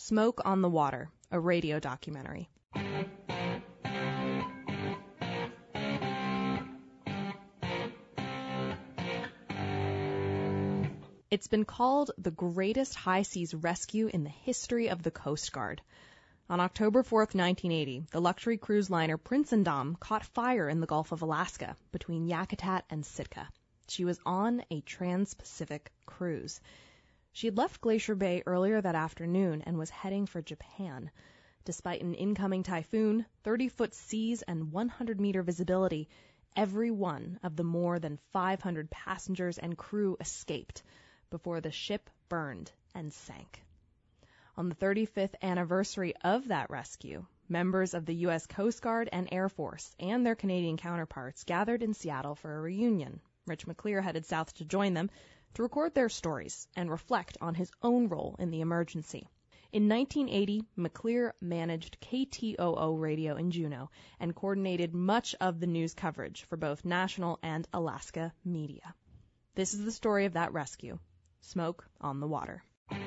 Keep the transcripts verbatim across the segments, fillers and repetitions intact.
Smoke on the Water, a radio documentary. It's been called the greatest high seas rescue in the history of the Coast Guard. On October fourth, nineteen eighty, the luxury cruise liner Prinsendaam caught fire in the Gulf of Alaska between Yakutat and Sitka. She was on a trans-Pacific cruise. She had left Glacier Bay earlier that afternoon and was heading for Japan. Despite an incoming typhoon, thirty-foot seas, and one hundred meter visibility, every one of the more than five hundred passengers and crew escaped before the ship burned and sank. On the thirty-fifth anniversary of that rescue, members of the U S Coast Guard and Air Force and their Canadian counterparts gathered in Seattle for a reunion. Rich McClear headed south to join them to record their stories and reflect on his own role in the emergency. In nineteen eighty, McClear managed K T O O radio in Juneau and coordinated much of the news coverage for both national and Alaska media. This is the story of that rescue. Smoke on the Water.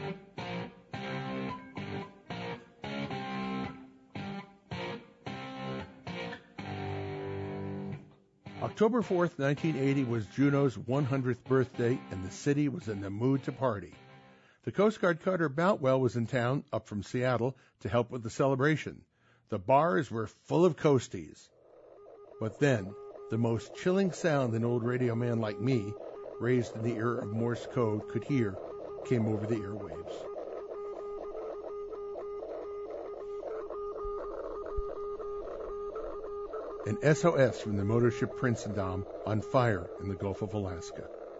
October fourth, nineteen eighty was Juneau's one hundredth birthday, and the city was in the mood to party. The Coast Guard cutter Boutwell was in town, up from Seattle, to help with the celebration. The bars were full of coasties. But then, the most chilling sound an old radio man like me, raised in the era of Morse code, could hear, came over the airwaves. An S O S from the motor ship Prinsendaam on fire in the Gulf of Alaska.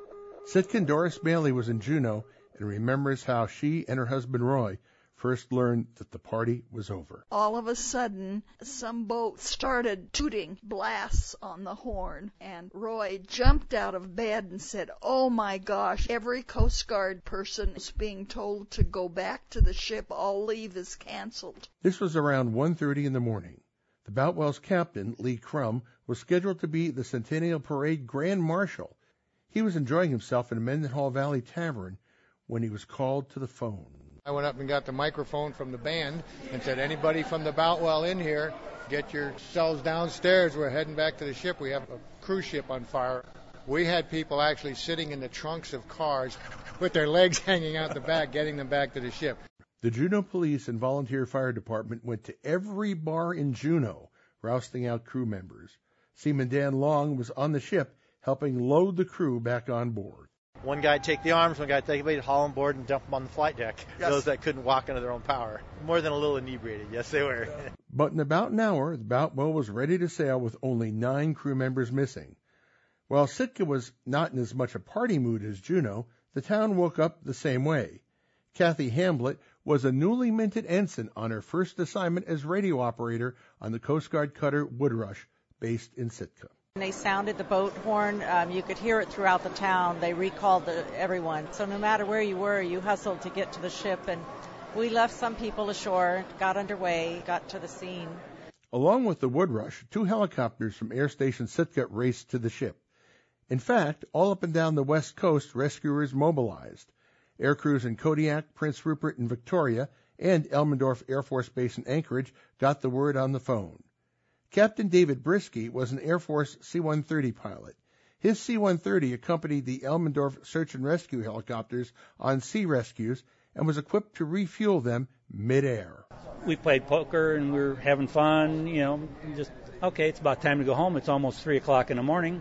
Sitkin Doris Bailey was in Juneau and remembers how she and her husband Roy first learned that the party was over. All of a sudden, some boat started tooting blasts on the horn, and Roy jumped out of bed and said, "Oh my gosh, every Coast Guard person is being told to go back to the ship. All leave is canceled." This was around one thirty in the morning. The Boutwell's captain, Lee Crum, was scheduled to be the Centennial Parade Grand Marshal. He was enjoying himself in a Mendenhall Valley Tavern when he was called to the phone. I went up and got the microphone from the band and said, "Anybody from the Boutwell in here, get yourselves downstairs. We're heading back to the ship. We have a cruise ship on fire." We had people actually sitting in the trunks of cars with their legs hanging out the back, getting them back to the ship. The Juneau Police and Volunteer Fire Department went to every bar in Juneau, rousting out crew members. Seaman Dan Long was on the ship, helping load the crew back on board. One guy would take the arms, one guy would take the haul on board and dump them on the flight deck. Yes. Those that couldn't walk under their own power. More than a little inebriated, yes they were. But in about an hour, the Boutwell was ready to sail with only nine crew members missing. While Sitka was not in as much a party mood as Juneau, the town woke up the same way. Kathy Hamblett was a newly minted ensign on her first assignment as radio operator on the Coast Guard cutter Woodrush, based in Sitka. When they sounded the boat horn, um, you could hear it throughout the town. They recalled the, everyone. So no matter where you were, you hustled to get to the ship. And we left some people ashore, got underway, got to the scene. Along with the Woodrush, two helicopters from Air Station Sitka raced to the ship. In fact, all up and down the west coast, rescuers mobilized. Air crews in Kodiak, Prince Rupert, and Victoria, and Elmendorf Air Force Base in Anchorage got the word on the phone. Captain David Brisky was an Air Force C one thirty pilot. His C one thirty accompanied the Elmendorf search and rescue helicopters on sea rescues and was equipped to refuel them midair. We played poker and we were having fun, you know, just, okay, it's about time to go home. It's almost three o'clock in the morning.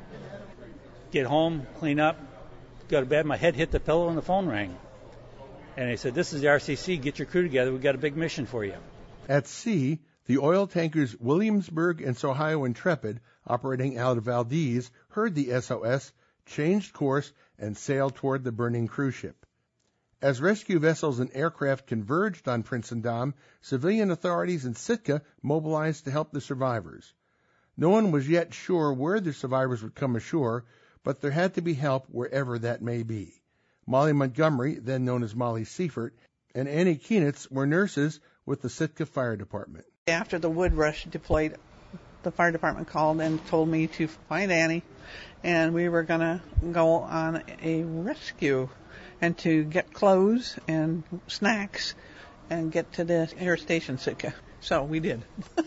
Get home, clean up, go to bed. My head hit the pillow and the phone rang. And they said, "This is the R C C. Get your crew together. We've got a big mission for you." At sea, the oil tankers Williamsburg and Sohio Intrepid, operating out of Valdez, heard the S O S, changed course, and sailed toward the burning cruise ship. As rescue vessels and aircraft converged on Prinsendaam, civilian authorities in Sitka mobilized to help the survivors. No one was yet sure where the survivors would come ashore, but there had to be help wherever that may be. Molly Montgomery, then known as Molly Seifert, and Annie Kienitz were nurses with the Sitka Fire Department. After the Woodrush deployed, the fire department called and told me to find Annie, and we were going to go on a rescue and to get clothes and snacks and get to the air station, Sitka. So we did.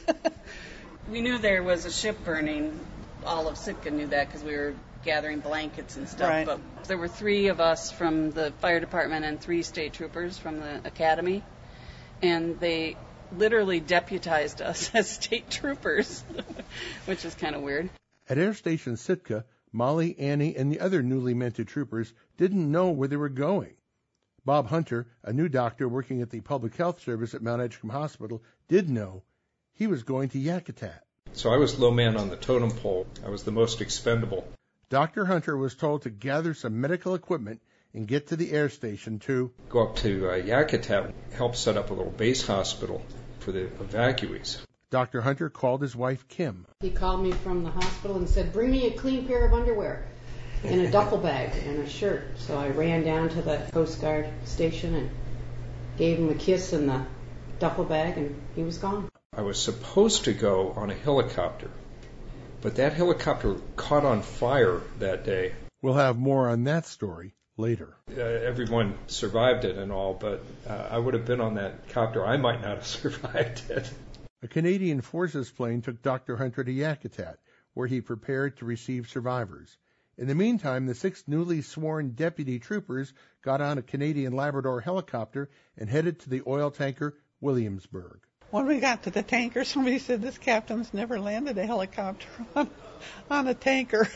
We knew there was a ship burning. All of Sitka knew that because we were gathering blankets and stuff. Right. But there were three of us from the fire department and three state troopers from the academy, and they literally deputized us as state troopers, which is kind of weird. At Air Station Sitka, Molly, Annie, and the other newly minted troopers didn't know where they were going. Bob Hunter, a new doctor working at the Public Health Service at Mount Edgecombe Hospital, did know. He was going to Yakutat. So I was low man on the totem pole. I was the most expendable. Doctor Hunter was told to gather some medical equipment and get to the air station to go up to uh, Yakutat, help set up a little base hospital for the evacuees. Doctor Hunter called his wife, Kim. He called me from the hospital and said, bring me a clean pair of underwear and a duffel bag and a shirt. So I ran down to the Coast Guard station and gave him a kiss in the duffel bag, and he was gone. I was supposed to go on a helicopter, but that helicopter caught on fire that day. We'll have more on that story later. Uh, everyone survived it and all, but uh, I would have been on that copter. I might not have survived it. A Canadian Forces plane took Doctor Hunter to Yakutat, where he prepared to receive survivors. In the meantime, the six newly sworn deputy troopers got on a Canadian Labrador helicopter and headed to the oil tanker Williamsburg. When we got to the tanker, somebody said, this captain's never landed a helicopter on, on a tanker.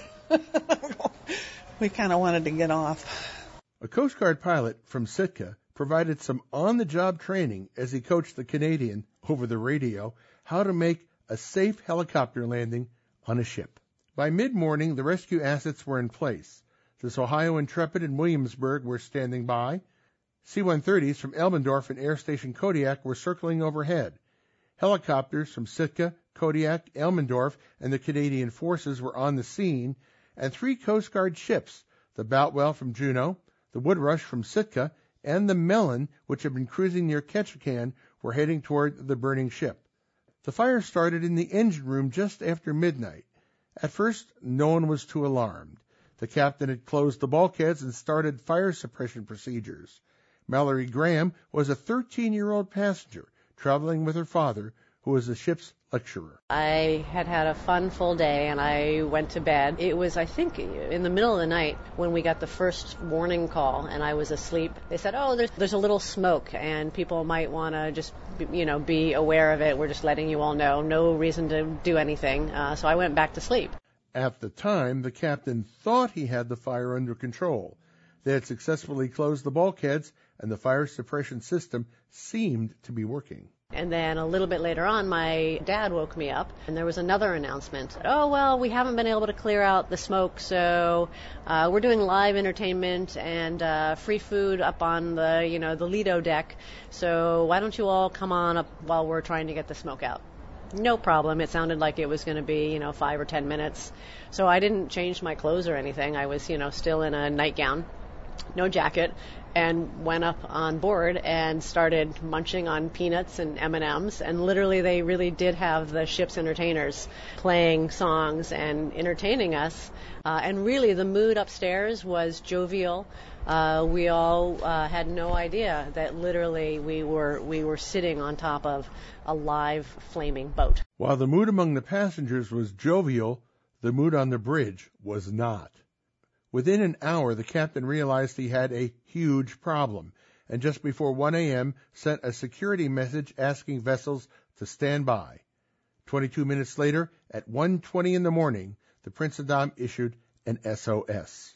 We kind of wanted to get off. A Coast Guard pilot from Sitka provided some on-the-job training as he coached the Canadian, over the radio, how to make a safe helicopter landing on a ship. By mid-morning, the rescue assets were in place. The Ohio Intrepid and Williamsburg were standing by. C one thirties from Elmendorf and Air Station Kodiak were circling overhead. Helicopters from Sitka, Kodiak, Elmendorf, and the Canadian Forces were on the scene, and three Coast Guard ships, the Boutwell from Juneau, the Woodrush from Sitka, and the Mellon, which had been cruising near Ketchikan, were heading toward the burning ship. The fire started in the engine room just after midnight. At first, no one was too alarmed. The captain had closed the bulkheads and started fire suppression procedures. Mallory Graham was a thirteen-year-old passenger traveling with her father, who was the ship's lecturer. I had had a fun full day and I went to bed. It was, I think, in the middle of the night when we got the first warning call and I was asleep. They said, oh, there's, there's a little smoke and people might want to just, you know, be aware of it. We're just letting you all know. No reason to do anything. Uh, so I went back to sleep. At the time, the captain thought he had the fire under control. They had successfully closed the bulkheads and the fire suppression system seemed to be working. And then a little bit later on, my dad woke me up, and there was another announcement. Oh, well, we haven't been able to clear out the smoke, so uh, we're doing live entertainment and uh, free food up on the, you know, the Lido deck. So why don't you all come on up while we're trying to get the smoke out? No problem. It sounded like it was going to be, you know, five or ten minutes. So I didn't change my clothes or anything. I was, you know, still in a nightgown, no jacket, and went up on board and started munching on peanuts and M and M's. And literally they really did have the ship's entertainers playing songs and entertaining us. Uh, and really the mood upstairs was jovial. Uh, we all uh, had no idea that literally we were we were sitting on top of a live flaming boat. While the mood among the passengers was jovial, the mood on the bridge was not. Within an hour, the captain realized he had a huge problem, and just before one a.m. sent a security message asking vessels to stand by. Twenty-two minutes later, at one twenty in the morning, the Prinsendaam issued an S O S.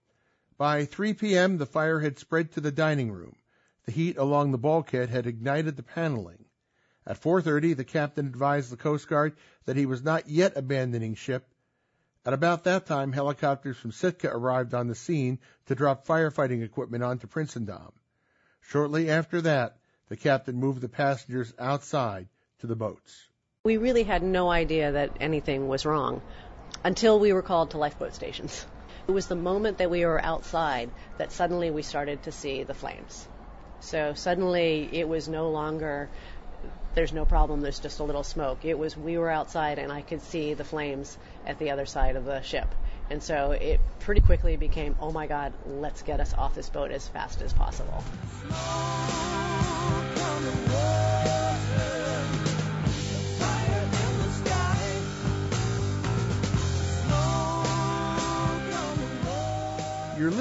By three p.m., the fire had spread to the dining room. The heat along the bulkhead had ignited the paneling. At four thirty, the captain advised the Coast Guard that he was not yet abandoning ship. At about that time, helicopters from Sitka arrived on the scene to drop firefighting equipment onto Prinsendaam. Shortly after that, the captain moved the passengers outside to the boats. We really had no idea that anything was wrong until we were called to lifeboat stations. It was the moment that we were outside that suddenly we started to see the flames. So suddenly it was no longer, there's no problem, there's just a little smoke. It was we were outside and I could see the flames at the other side of the ship. And so it pretty quickly became, oh my God, let's get us off this boat as fast as possible.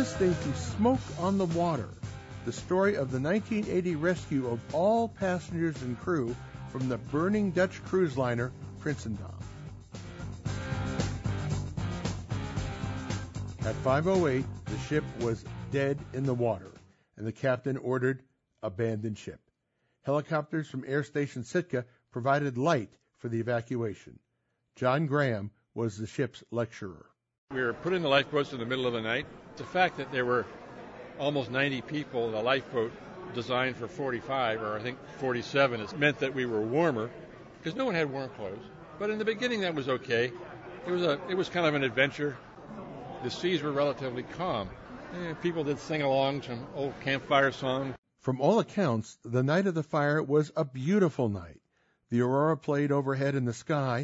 listening to Smoke on the Water, the story of the nineteen eighty rescue of all passengers and crew from the burning Dutch cruise liner Prinsendam. At five oh eight, the ship was dead in the water, and the captain ordered abandon ship. Helicopters from Air Station Sitka provided light for the evacuation. John Graham was the ship's lecturer. We were put in the lifeboats in the middle of the night. The fact that there were almost ninety people in a lifeboat designed for forty-five, or I think forty-seven, it meant that we were warmer because no one had warm clothes. But in the beginning, that was okay. It was a, it was kind of an adventure. The seas were relatively calm. And people did sing along some old campfire song. From all accounts, the night of the fire was a beautiful night. The aurora played overhead in the sky,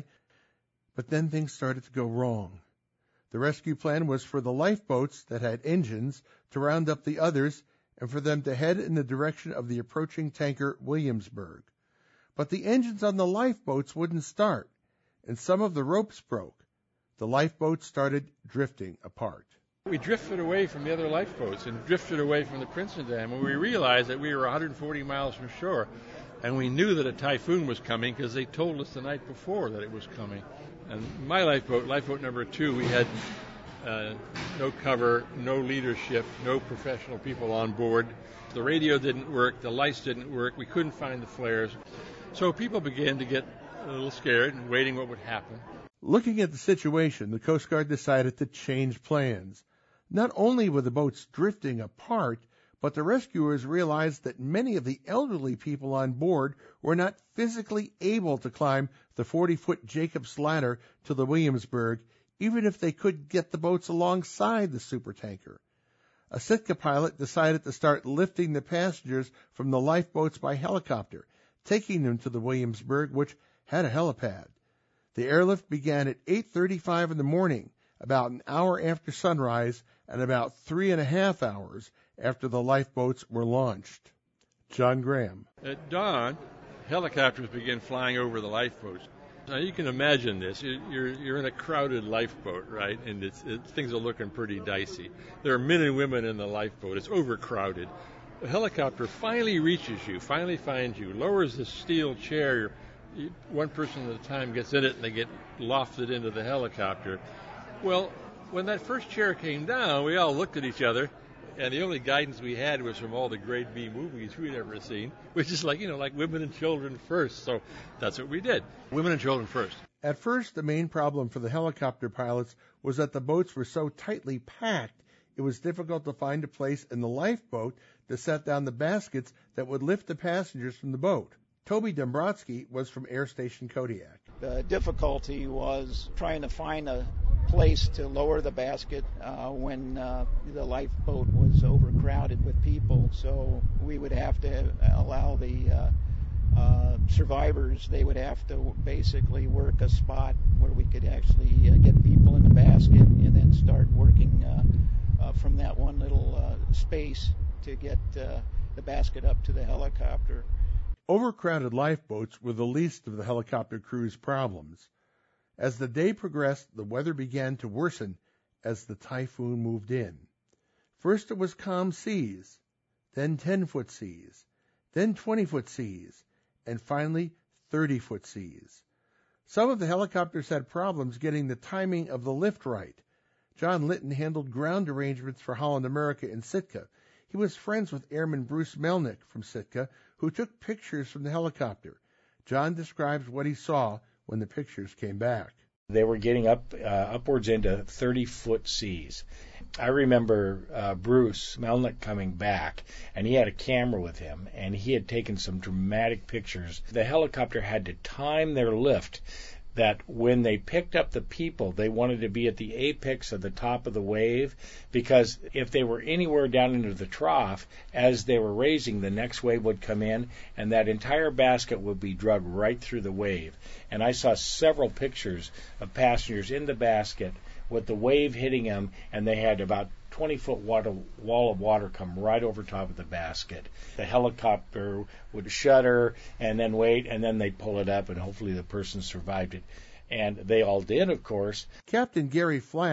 but then things started to go wrong. The rescue plan was for the lifeboats that had engines to round up the others and for them to head in the direction of the approaching tanker Williamsburg. But the engines on the lifeboats wouldn't start, and some of the ropes broke. The lifeboats started drifting apart. We drifted away from the other lifeboats and drifted away from the Prinsendam, and we realized that we were one hundred forty miles from shore, and we knew that a typhoon was coming because they told us the night before that it was coming. And my lifeboat, lifeboat number two, we had uh, no cover, no leadership, no professional people on board. The radio didn't work, the lights didn't work, we couldn't find the flares. So people began to get a little scared and waiting what would happen. Looking at the situation, the Coast Guard decided to change plans. Not only were the boats drifting apart, but the rescuers realized that many of the elderly people on board were not physically able to climb the forty-foot Jacob's ladder to the Williamsburg, even if they could get the boats alongside the supertanker. A Sitka pilot decided to start lifting the passengers from the lifeboats by helicopter, taking them to the Williamsburg, which had a helipad. The airlift began at eight thirty-five in the morning, about an hour after sunrise, and about three and a half hours after the lifeboats were launched. John Graham. At dawn, helicopters began flying over the lifeboats. Now you can imagine this. You're you're in a crowded lifeboat, right? And it's, it, things are looking pretty dicey. There are men and women in the lifeboat. It's overcrowded. The helicopter finally reaches you, finally finds you, lowers the steel chair. One person at a time gets in it, and they get lofted into the helicopter. Well, when that first chair came down, we all looked at each other, and the only guidance we had was from all the grade B movies we'd ever seen, which is like, you know, like women and children first. So that's what we did. Women and children first. At first, the main problem for the helicopter pilots was that the boats were so tightly packed, it was difficult to find a place in the lifeboat to set down the baskets that would lift the passengers from the boat. Toby Dombrowski was from Air Station Kodiak. The difficulty was trying to find a place to lower the basket uh, when uh, the lifeboat was overcrowded with people. So we would have to allow the uh, uh, survivors, they would have to basically work a spot where we could actually uh, get people in the basket and then start working uh, uh, from that one little uh, space to get uh, the basket up to the helicopter. Overcrowded lifeboats were the least of the helicopter crew's problems. As the day progressed, the weather began to worsen as the typhoon moved in. First it was calm seas, then ten-foot seas, then twenty-foot seas, and finally thirty-foot seas. Some of the helicopters had problems getting the timing of the lift right. John Litton handled ground arrangements for Holland America in Sitka. He was friends with Airman Bruce Melnick from Sitka, who took pictures from the helicopter. John describes what he saw when the pictures came back. They were getting up uh, upwards into thirty-foot seas. I remember uh, Bruce Melnick coming back, and he had a camera with him, and he had taken some dramatic pictures. The helicopter had to time their lift that when they picked up the people, they wanted to be at the apex of the top of the wave, because if they were anywhere down into the trough, as they were raising, the next wave would come in, and that entire basket would be dragged right through the wave. And I saw several pictures of passengers in the basket with the wave hitting them, and they had about twenty-foot water, wall of water come right over top of the basket. The helicopter would shudder and then wait, and then they'd pull it up, and hopefully the person survived it. And they all did, of course. Captain Gary Flath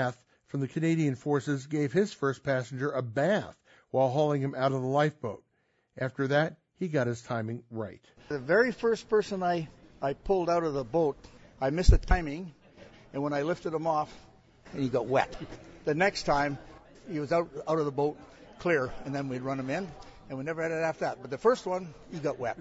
from the Canadian Forces gave his first passenger a bath while hauling him out of the lifeboat. After that, he got his timing right. The very first person I, I pulled out of the boat, I missed the timing, and when I lifted him off, he got wet. The next time, he was out, out of the boat, clear, and then we'd run him in, and we never had it after that. But the first one, he got wet.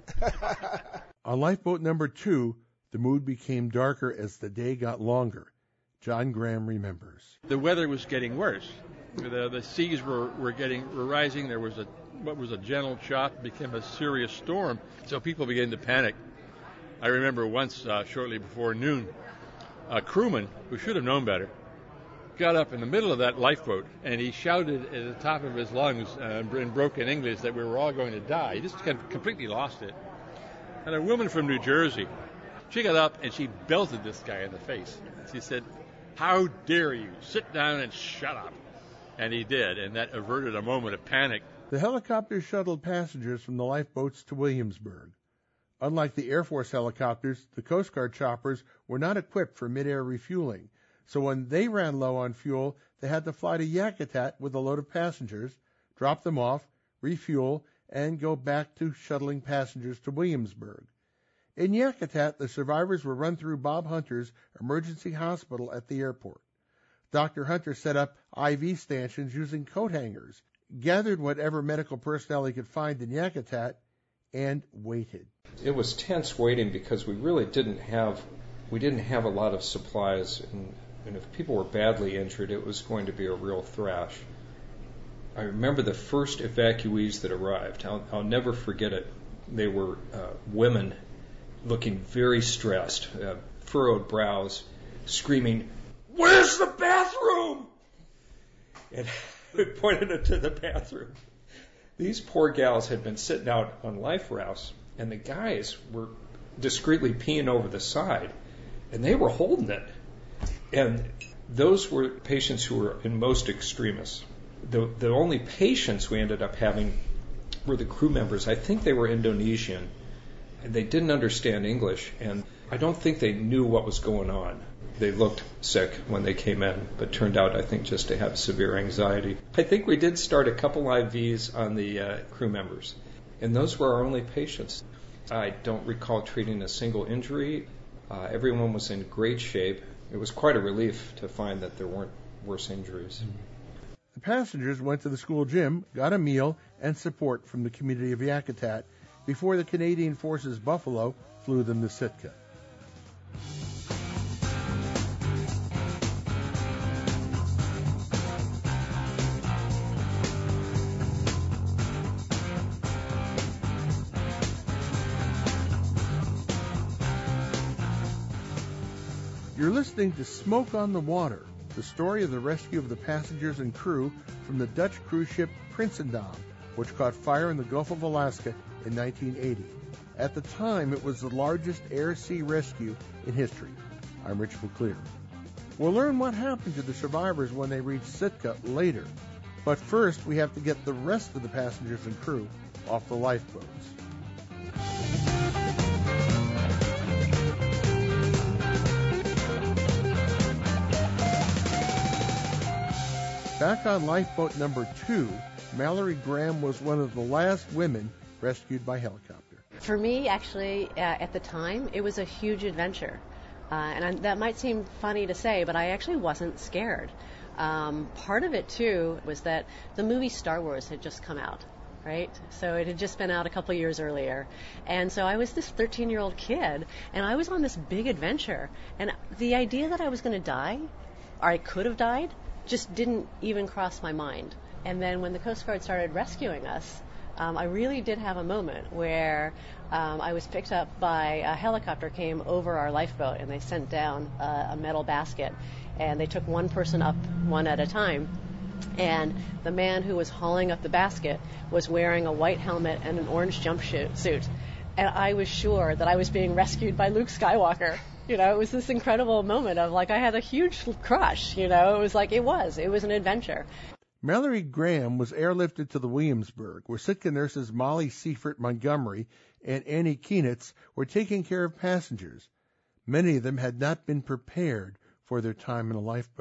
On lifeboat number two, the mood became darker as the day got longer. John Graham remembers. The weather was getting worse. The, the seas were, were getting were rising. There was a what was a gentle chop became a serious storm. So people began to panic. I remember once, uh, shortly before noon, a crewman who should have known better got up in the middle of that lifeboat and he shouted at the top of his lungs uh, in broken English that we were all going to die. He just kind of completely lost it. And a woman from New Jersey, she got up and she belted this guy in the face. She said, "How dare you? Sit down and shut up." And he did, and that averted a moment of panic. The helicopter shuttled passengers from the lifeboats to Williamsburg. Unlike the Air Force helicopters, the Coast Guard choppers were not equipped for mid-air refueling, so when they ran low on fuel, they had to fly to Yakutat with a load of passengers, drop them off, refuel, and go back to shuttling passengers to Williamsburg. In Yakutat, the survivors were run through Bob Hunter's emergency hospital at the airport. Doctor Hunter set up I V stanchions using coat hangers, gathered whatever medical personnel he could find in Yakutat, and waited. It was tense waiting because we really didn't have we didn't have a lot of supplies, and, and if people were badly injured, it was going to be a real thrash. I remember the first evacuees that arrived. I'll, I'll never forget it. They were uh, women looking very stressed, uh, furrowed brows, screaming, "Where's the bathroom?" And we pointed it to the bathroom. These poor gals had been sitting out on life rafts, and the guys were discreetly peeing over the side, and they were holding it. And those were patients who were in most extremis. The, the only patients we ended up having were the crew members. I think they were Indonesian, and they didn't understand English, and I don't think they knew what was going on. They looked sick when they came in, but turned out, I think, just to have severe anxiety. I think we did start a couple I Vs on the uh, crew members, and those were our only patients. I don't recall treating a single injury. Uh, everyone was in great shape. It was quite a relief to find that there weren't worse injuries. The passengers went to the school gym, got a meal, and support from the community of Yakutat before the Canadian Forces Buffalo flew them to Sitka. You're listening to Smoke on the Water, the story of the rescue of the passengers and crew from the Dutch cruise ship Prinsendam, which caught fire in the Gulf of Alaska in nineteen eighty. At the time, it was the largest air-sea rescue in history. I'm Rich McClear. We'll learn what happened to the survivors when they reached Sitka later. But first, we have to get the rest of the passengers and crew off the lifeboats. Back on lifeboat number two, Mallory Graham was one of the last women rescued by helicopter. For me, actually, uh, at the time, it was a huge adventure. Uh, and I, that might seem funny to say, but I actually wasn't scared. Um, part of it, too, was that the movie Star Wars had just come out, right? So it had just been out a couple of years earlier. And so I was this thirteen-year-old kid, and I was on this big adventure. And the idea that I was going to die, or I could have died, just didn't even cross my mind. And then when the Coast Guard started rescuing us, um, I really did have a moment where um, I was picked up by a helicopter came over our lifeboat, and they sent down uh, a metal basket, and they took one person up one at a time. And the man who was hauling up the basket was wearing a white helmet and an orange jumpsuit. And I was sure that I was being rescued by Luke Skywalker. You know, it was this incredible moment of, like, I had a huge crush, you know. It was like, it was. It was an adventure. Mallory Graham was airlifted to the Williamsburg, where Sitka nurses Molly Seifert Montgomery and Annie Kienitz were taking care of passengers. Many of them had not been prepared for their time in a lifeboat.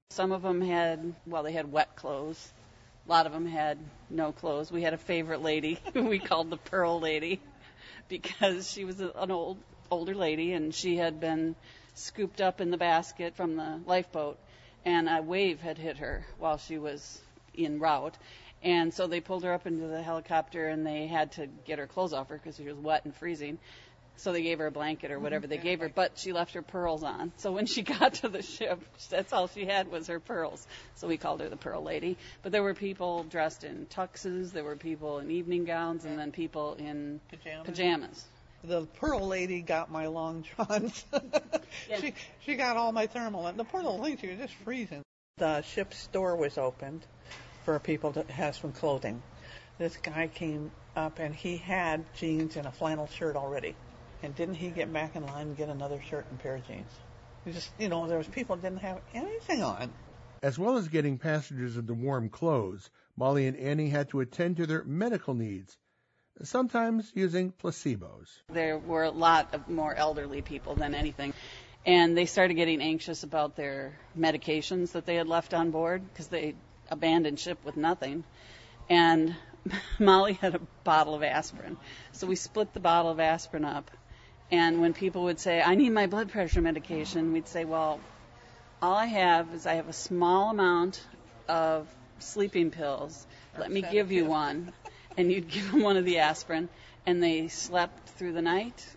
Some of them had, well, they had wet clothes. A lot of them had no clothes. We had a favorite lady who we called the Pearl Lady because she was an old older lady, and she had been scooped up in the basket from the lifeboat, and a wave had hit her while she was en route. And so they pulled her up into the helicopter, and they had to get her clothes off her because she was wet and freezing. So they gave her a blanket or whatever they gave her, but she left her pearls on. So when she got to the ship, that's all she had was her pearls. So we called her the Pearl Lady. But there were people dressed in tuxes, there were people in evening gowns, and then people in pajamas. pajamas. The Pearl Lady got my long johns. Yeah. She she got all my thermal. And the poor little thing, she was just freezing. The ship's door was opened for people to have some clothing. This guy came up, and he had jeans and a flannel shirt already. And didn't he get back in line and get another shirt and pair of jeans? He just, you know, there was people that didn't have anything on. As well as getting passengers into warm clothes, Molly and Annie had to attend to their medical needs, sometimes using placebos. There were a lot of more elderly people than anything, and they started getting anxious about their medications that they had left on board because they abandoned ship with nothing. And Molly had a bottle of aspirin, so we split the bottle of aspirin up. And when people would say, I need my blood pressure medication, we'd say, well, all I have is I have a small amount of sleeping pills. Let me give you one. And you'd give them one of the aspirin, and they slept through the night.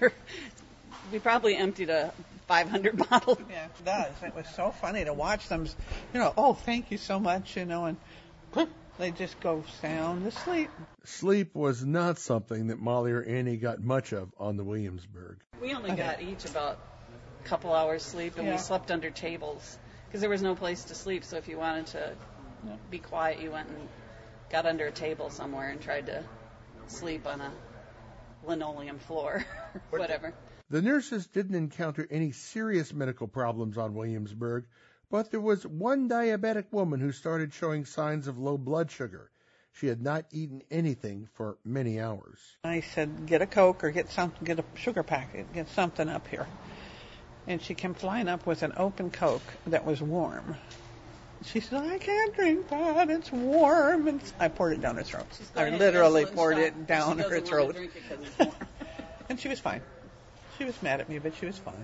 We probably emptied a five hundred bottle. Yeah, it does. It was so funny to watch them, you know, oh, thank you so much, you know, and they just go sound asleep. Sleep was not something that Molly or Annie got much of on the Williamsburg. We only got each about a couple hours sleep, and Yeah. we slept under tables because there was no place to sleep. So if you wanted to be quiet, you went and got under a table somewhere and tried to sleep on a linoleum floor or whatever. The nurses didn't encounter any serious medical problems on Williamsburg, but there was one diabetic woman who started showing signs of low blood sugar. She had not eaten anything for many hours. I said, get a Coke or get something, get a sugar packet, get something up here. And she came flying up with an open Coke that was warm. She said, I can't drink that, it's warm. And I poured it down her throat. I literally poured it down her throat. And she was fine. She was mad at me, but she was fine.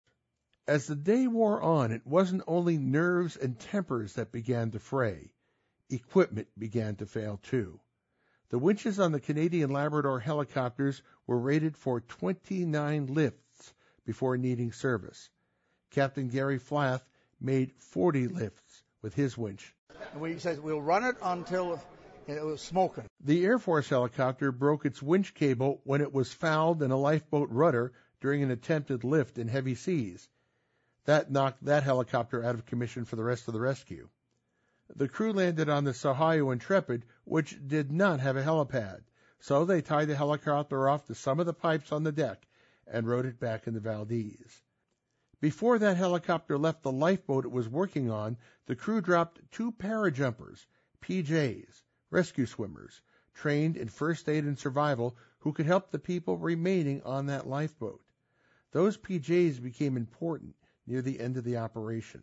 As the day wore on, it wasn't only nerves and tempers that began to fray. Equipment began to fail too. The winches on the Canadian Labrador helicopters were rated for twenty-nine lifts before needing service. Captain Gary Flath made forty lifts with his winch. And we said we'll run it until it was smoking. The Air Force helicopter broke its winch cable when it was fouled in a lifeboat rudder during an attempted lift in heavy seas. That knocked that helicopter out of commission for the rest of the rescue. The crew landed on the Ohio Intrepid, which did not have a helipad, so they tied the helicopter off to some of the pipes on the deck and rowed it back into Valdez. Before that helicopter left the lifeboat it was working on, the crew dropped two parajumpers, P Js, rescue swimmers, trained in first aid and survival, who could help the people remaining on that lifeboat. Those P Js became important near the end of the operation.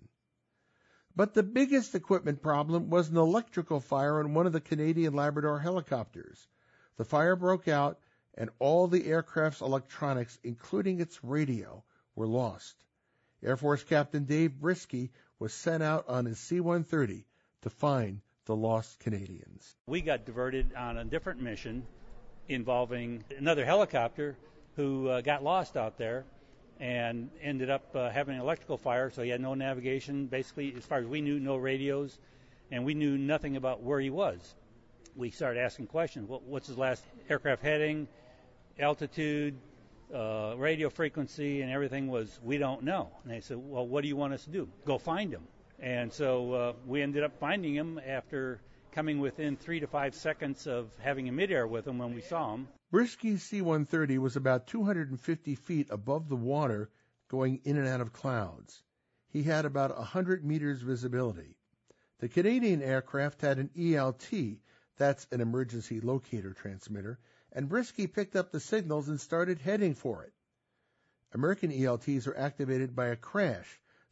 But the biggest equipment problem was an electrical fire on one of the Canadian Labrador helicopters. The fire broke out, and all the aircraft's electronics, including its radio, were lost. Air Force Captain Dave Brisky was sent out on his C one thirty to find the lost Canadians. We got diverted on a different mission involving another helicopter who uh, got lost out there and ended up uh, having an electrical fire, so he had no navigation. Basically, as far as we knew, no radios, and we knew nothing about where he was. We started asking questions. What, what's his last aircraft heading, altitude, uh, radio frequency, and everything was, we don't know. And they said, well, what do you want us to do? Go find him. And so uh, we ended up finding him after coming within three to five seconds of having a midair with him when we saw him. Brisky's C one thirty was about two hundred fifty feet above the water, going in and out of clouds. He had about one hundred meters visibility. The Canadian aircraft had an E L T, that's an emergency locator transmitter, and Brisky picked up the signals and started heading for it. American E L Ts are activated by a crash,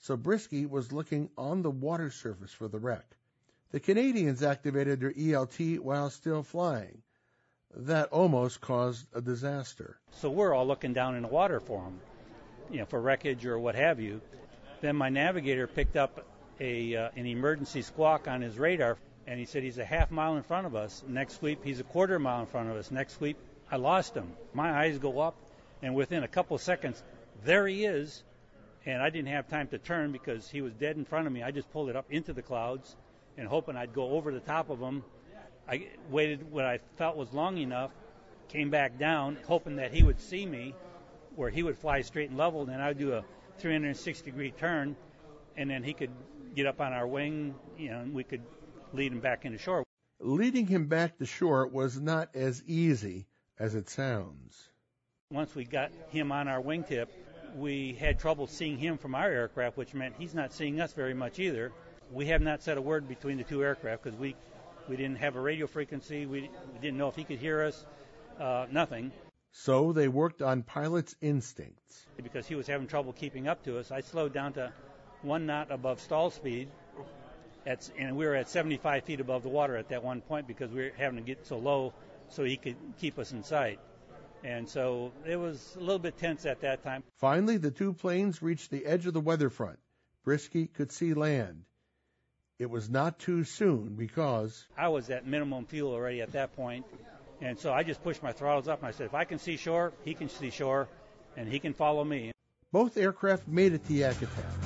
so Brisky was looking on the water surface for the wreck. The Canadians activated their E L T while still flying. That almost caused a disaster. So we're all looking down in the water for him, you know, for wreckage or what have you. Then my navigator picked up a uh, an emergency squawk on his radar, and he said he's a half mile in front of us. Next sweep, he's a quarter mile in front of us. Next sweep, I lost him. My eyes go up, and within a couple of seconds, there he is. And I didn't have time to turn because he was dead in front of me. I just pulled it up into the clouds and hoping I'd go over the top of him. I waited what I felt was long enough, came back down, hoping that he would see me, where he would fly straight and level, and then I'd do a three hundred sixty degree turn, and then he could get up on our wing, you know, and we could lead him back into shore. Leading him back to shore was not as easy as it sounds. Once we got him on our wingtip, we had trouble seeing him from our aircraft, which meant he's not seeing us very much either. We have not said a word between the two aircraft because we We didn't have a radio frequency. We, we didn't know if he could hear us. Uh, nothing. So they worked on pilot's instincts. Because he was having trouble keeping up to us, I slowed down to one knot above stall speed. At, and we were at seventy-five feet above the water at that one point because we were having to get so low so he could keep us in sight. And so it was a little bit tense at that time. Finally, the two planes reached the edge of the weather front. Brisky could see land. It was not too soon because I was at minimum fuel already at that point, and so I just pushed my throttles up and I said, if I can see shore, he can see shore, and he can follow me. Both aircraft made it to Yakutat.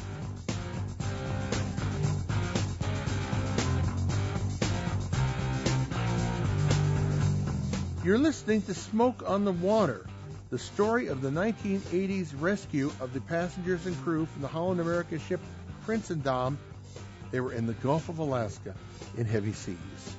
You're listening to Smoke on the Water, the story of the nineteen eighties rescue of the passengers and crew from the Holland America ship Prinsendam. They were in the Gulf of Alaska in heavy seas.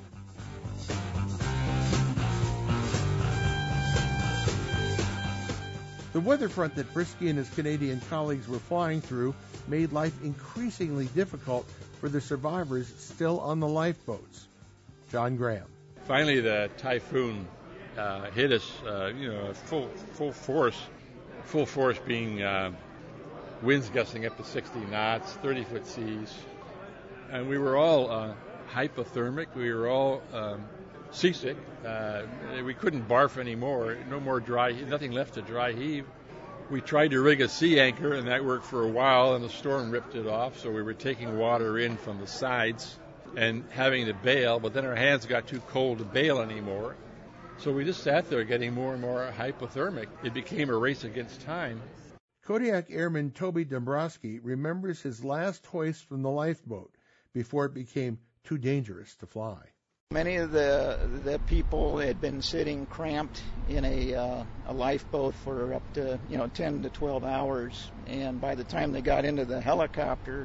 The weather front that Brisky and his Canadian colleagues were flying through made life increasingly difficult for the survivors still on the lifeboats. John Graham. Finally, the typhoon uh, hit us, uh, you know, full full force, full force being uh, winds gusting up to sixty knots, thirty foot seas. And we were all uh, hypothermic. We were all um, seasick. Uh, we couldn't barf anymore. No more dry, nothing left to dry heave. We tried to rig a sea anchor, and that worked for a while, and the storm ripped it off. So we were taking water in from the sides and having to bail, but then our hands got too cold to bail anymore. So we just sat there getting more and more hypothermic. It became a race against time. Kodiak Airman Toby Dombrowski remembers his last hoist from the lifeboat before it became too dangerous to fly. Many of the the people had been sitting cramped in a uh, a lifeboat for up to you know ten to twelve hours, and by the time they got into the helicopter,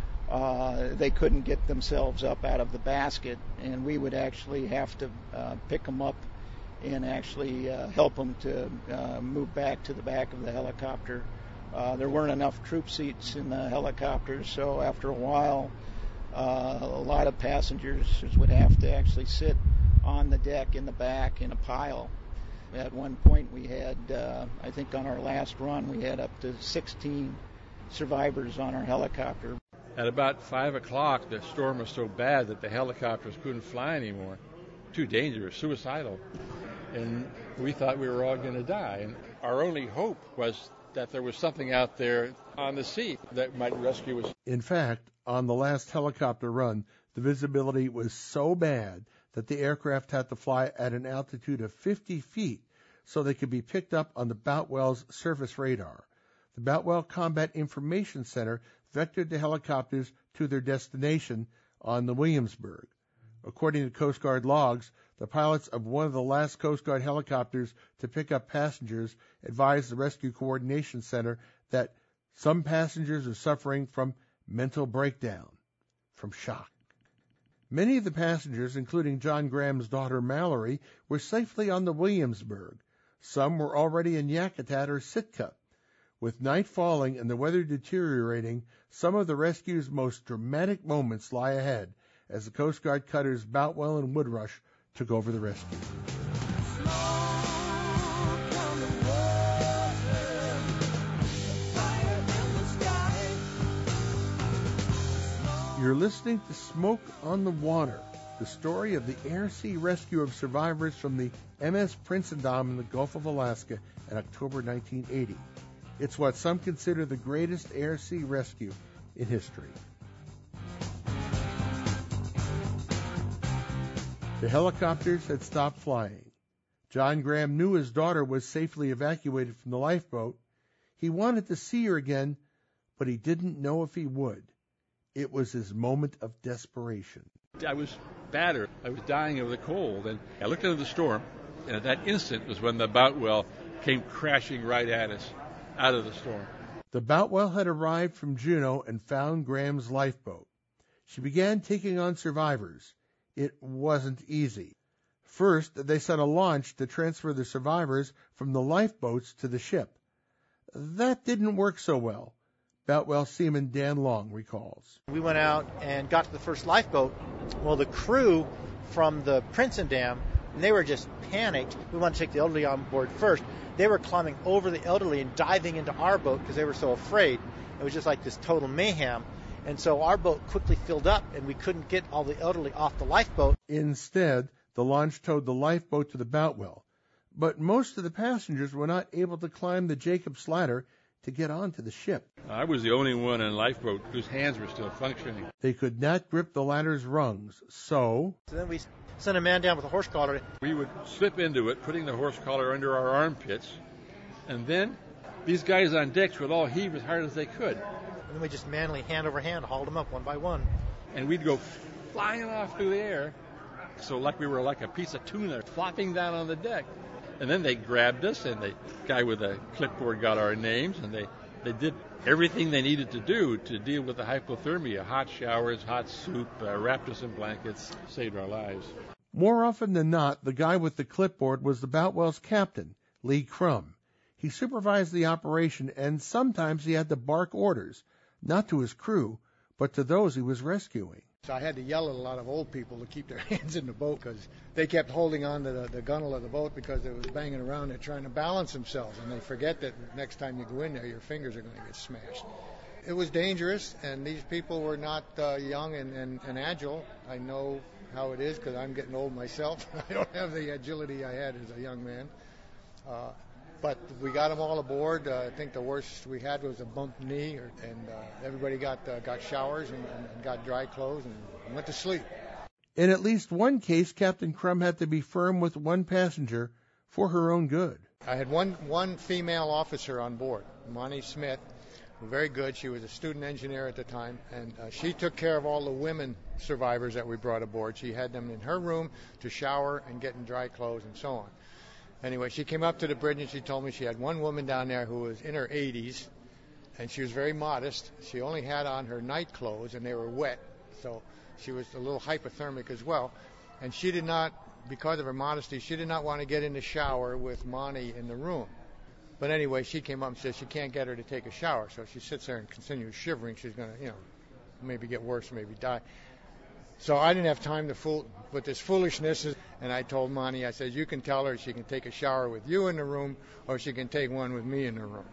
uh, they couldn't get themselves up out of the basket, and we would actually have to uh, pick them up and actually uh, help them to uh, move back to the back of the helicopter. Uh, there weren't enough troop seats in the helicopter, so after a while, uh, a lot of passengers would have to actually sit on the deck in the back in a pile. At one point we had, uh, I think on our last run, we had up to sixteen survivors on our helicopter. At about five o'clock, the storm was so bad that the helicopters couldn't fly anymore. Too dangerous, suicidal. And we thought we were all going to die. And our only hope was that there was something out there on the sea that might rescue us. In fact, on the last helicopter run, the visibility was so bad that the aircraft had to fly at an altitude of fifty feet so they could be picked up on the Boutwell's surface radar. The Boutwell Combat Information Center vectored the helicopters to their destination on the Williamsburg. According to Coast Guard logs, the pilots of one of the last Coast Guard helicopters to pick up passengers advised the Rescue Coordination Center that some passengers are suffering from mental breakdown, from shock. Many of the passengers, including John Graham's daughter Mallory, were safely on the Williamsburg. Some were already in Yakutat or Sitka. With night falling and the weather deteriorating, some of the rescue's most dramatic moments lie ahead as the Coast Guard cutters Boutwell and Woodrush took over the rescue. You're listening to Smoke on the Water, the story of the air-sea rescue of survivors from the M S Prinsendaam in the Gulf of Alaska in October nineteen eighty. It's what some consider the greatest air-sea rescue in history. The helicopters had stopped flying. John Graham knew his daughter was safely evacuated from the lifeboat. He wanted to see her again, but he didn't know if he would. It was his moment of desperation. I was battered. I was dying of the cold, and I looked into the storm, and at that instant was when the Boutwell came crashing right at us out of the storm. The Boutwell had arrived from Juneau and found Graham's lifeboat. She began taking on survivors. It wasn't easy. First, they set a launch to transfer the survivors from the lifeboats to the ship. That didn't work so well. Boutwell seaman Dan Long recalls. We went out and got to the first lifeboat. Well, the crew from the Prinsendaam, they were just panicked. We wanted to take the elderly on board first. They were climbing over the elderly and diving into our boat because they were so afraid. It was just like this total mayhem. And so our boat quickly filled up, and we couldn't get all the elderly off the lifeboat. Instead, the launch towed the lifeboat to the Boutwell. But most of the passengers were not able to climb the Jacob's ladder to get onto the ship. I was the only one in a lifeboat whose hands were still functioning. They could not grip the ladder's rungs, so... So then we sent a man down with a horse collar. We would slip into it, putting the horse collar under our armpits, and then these guys on decks would all heave as hard as they could. And then we just manually, hand over hand, hauled them up one by one. And we'd go flying off through the air, so like we were like a piece of tuna flopping down on the deck. And then they grabbed us, and the guy with a clipboard got our names, and they, they did everything they needed to do to deal with the hypothermia. Hot showers, hot soup, uh, wrapped us in blankets, saved our lives. More often than not, the guy with the clipboard was the Boutwell's captain, Lee Crum. He supervised the operation, and sometimes he had to bark orders, not to his crew, but to those he was rescuing. So I had to yell at a lot of old people to keep their hands in the boat because they kept holding on to the, the gunnel of the boat because it was banging around. They're trying to balance themselves, and they forget that next time you go in there, your fingers are going to get smashed. It was dangerous, and these people were not uh, young and, and, and agile. I know how it is because I'm getting old myself. I don't have the agility I had as a young man. Uh, But we got them all aboard. Uh, I think the worst we had was a bumped knee, or, and uh, everybody got uh, got showers and, and got dry clothes and went to sleep. In at least one case, Captain Crum had to be firm with one passenger for her own good. I had one one female officer on board, Monty Smith, very good. She was a student engineer at the time, and uh, she took care of all the women survivors that we brought aboard. She had them in her room to shower and get in dry clothes and so on. Anyway, she came up to the bridge and she told me she had one woman down there who was in her eighties, and she was very modest. She only had on her night clothes, and they were wet, so she was a little hypothermic as well. And she did not, because of her modesty, she did not want to get in the shower with Monty in the room. But anyway, she came up and said she can't get her to take a shower, so she sits there and continues shivering. She's going to, you know, maybe get worse, maybe die. So I didn't have time to fool with this foolishness, and I told Monty, I said, you can tell her she can take a shower with you in the room, or she can take one with me in the room.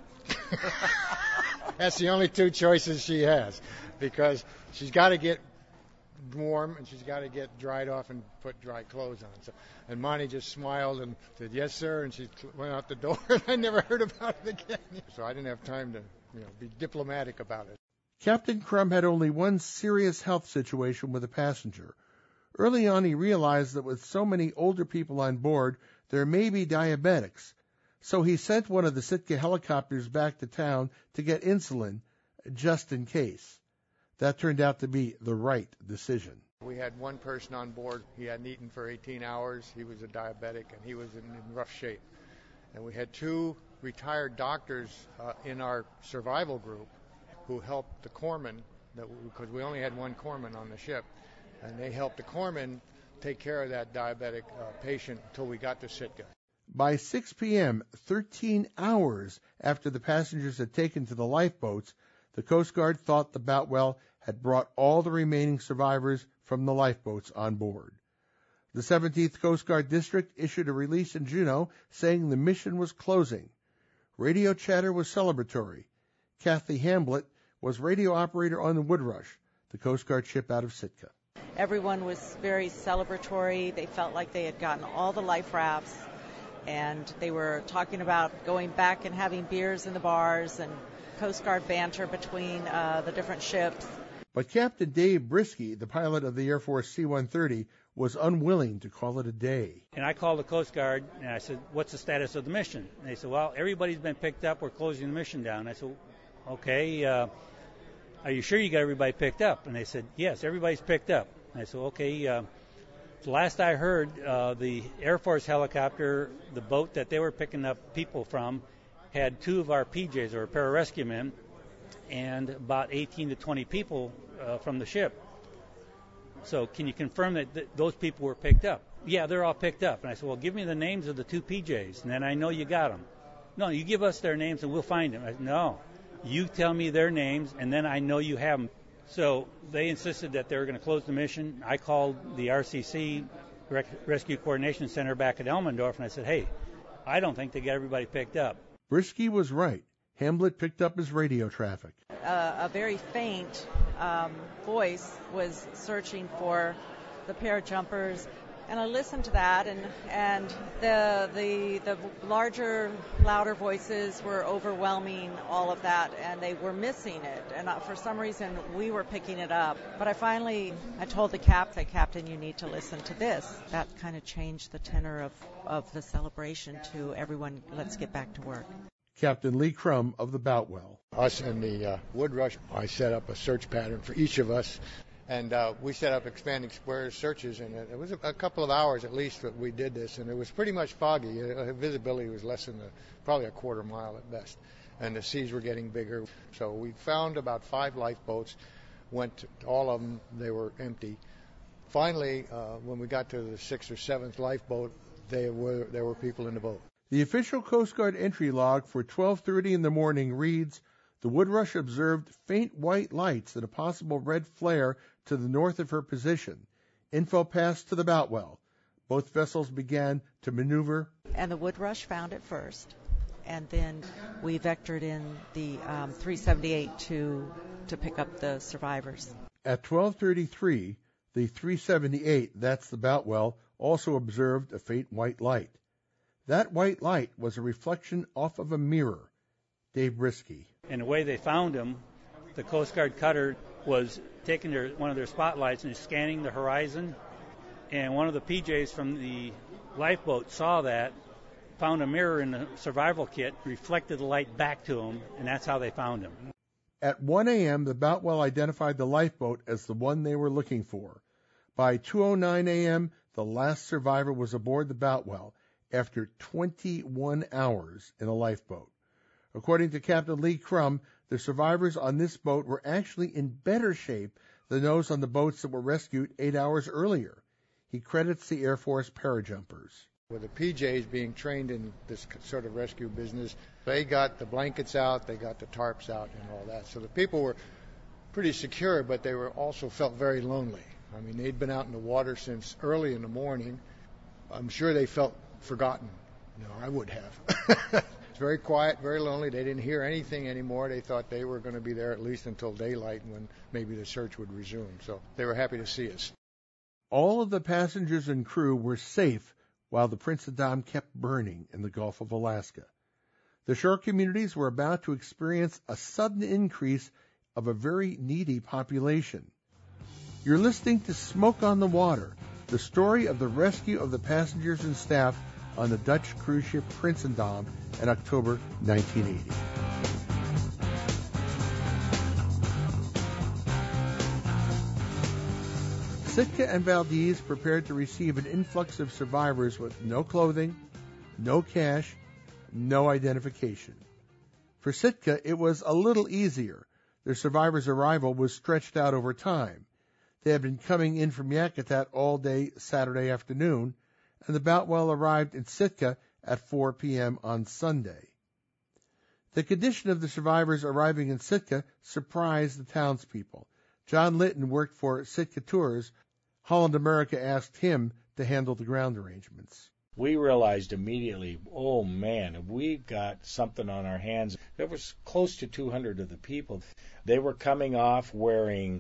That's the only two choices she has, because she's got to get warm and she's got to get dried off and put dry clothes on. So, and Monty just smiled and said, yes, sir, and she went out the door, and I never heard about it again. So I didn't have time to, you know, be diplomatic about it. Captain Crum had only one serious health situation with a passenger. Early on, he realized that with so many older people on board, there may be diabetics. So he sent one of the Sitka helicopters back to town to get insulin, just in case. That turned out to be the right decision. We had one person on board. He hadn't eaten for eighteen hours. He was a diabetic, and he was in, in rough shape. And we had two retired doctors uh, in our survival group who helped the corpsman, that because we only had one corpsman on the ship, and they helped the corpsman take care of that diabetic uh, patient until we got to Sitka. By six p.m., thirteen hours after the passengers had taken to the lifeboats, the Coast Guard thought the Boutwell had brought all the remaining survivors from the lifeboats on board. The seventeenth Coast Guard District issued a release in Juneau saying the mission was closing. Radio chatter was celebratory. Kathy Hamblett was radio operator on the Woodrush. the Coast Guard ship out of Sitka. Everyone was very celebratory. They felt like they had gotten all the life rafts, and they were talking about going back and having beers in the bars and Coast Guard banter between uh, the different ships. But Captain Dave Brisky, the pilot of the Air Force C one thirty, was unwilling to call it a day. And I called the Coast Guard, and I said, what's the status of the mission? And they said, well, everybody's been picked up. We're closing the mission down. And I said, okay, uh, are you sure you got everybody picked up? And they said, yes, everybody's picked up. And I said, okay, uh, the last I heard, uh, the Air Force helicopter, the boat that they were picking up people from, had two of our P Js, or pararescue men, and about eighteen to twenty people uh, from the ship. So can you confirm that th- those people were picked up? Yeah, they're all picked up. And I said, well, give me the names of the two P Js, and then I know you got them. No, you give us their names, and we'll find them. I said, no, you tell me their names, and then I know you have them. So they insisted that they were going to close the mission. I called the R C C, Rec- Rescue Coordination Center back at Elmendorf, and I said, hey, I don't think they got everybody picked up. Brisky was right. Hamblett picked up his radio traffic. Uh, a very faint um, voice was searching for the parajumpers, and I listened to that, and and the the the larger, louder voices were overwhelming all of that, and they were missing it. And uh, for some reason, we were picking it up. But I finally, I told the captain, Captain, you need to listen to this. That kind of changed the tenor of of the celebration to everyone. Let's get back to work. Captain Lee Crum of the Boutwell. Us and the uh, Wood Rush, I set up a search pattern for each of us, and uh, we set up expanding squares searches, and it, it was a, a couple of hours at least that we did this, and it was pretty much foggy. Uh, visibility was less than a, probably a quarter mile at best, and the seas were getting bigger. So we found about five lifeboats, went to all of them, they were empty. Finally, uh, when we got to the sixth or seventh lifeboat, they were, there were people in the boat. The official Coast Guard entry log for twelve thirty in the morning reads, the Wood Rush observed faint white lights and a possible red flare to the north of her position. Info passed to the Boutwell. Both vessels began to maneuver. And the Wood Rush found it first, and then we vectored in the um, three seventy-eight to to pick up the survivors. At twelve thirty-three, the three seventy-eight, that's the Boutwell, also observed a faint white light. That white light was a reflection off of a mirror. Dave Brisky. And the way they found him, the Coast Guard cutter was taking their, one of their spotlights and scanning the horizon. And one of the P Js from the lifeboat saw that, found a mirror in the survival kit, reflected the light back to him, and that's how they found him. At one a.m., the Boutwell identified the lifeboat as the one they were looking for. By two oh nine a.m., the last survivor was aboard the Boutwell after twenty-one hours in a lifeboat. According to Captain Lee Crum, the survivors on this boat were actually in better shape than those on the boats that were rescued eight hours earlier. He credits the Air Force parajumpers. With the P Js being trained in this sort of rescue business, they got the blankets out, they got the tarps out and all that. So the people were pretty secure, but they were also felt very lonely. I mean, they'd been out in the water since early in the morning. I'm sure they felt forgotten. No, I would have. It's very quiet, very lonely. They didn't hear anything anymore. They thought they were going to be there at least until daylight when maybe the search would resume. So they were happy to see us. All of the passengers and crew were safe while the Prince-Adam kept burning in the Gulf of Alaska. The shore communities were about to experience a sudden increase of a very needy population. You're listening to Smoke on the Water, the story of the rescue of the passengers and staff on the Dutch cruise ship Prinsendaam in October nineteen eighty. Sitka and Valdez prepared to receive an influx of survivors with no clothing, no cash, no identification. For Sitka, it was a little easier. Their survivors' arrival was stretched out over time. They had been coming in from Yakutat all day Saturday afternoon, and the Boutwell arrived in Sitka at four p.m. on Sunday. The condition of the survivors arriving in Sitka surprised the townspeople. John Litton worked for Sitka Tours. Holland America asked him to handle the ground arrangements. We realized immediately, oh man, we've got something on our hands. There was close to two hundred of the people. They were coming off wearing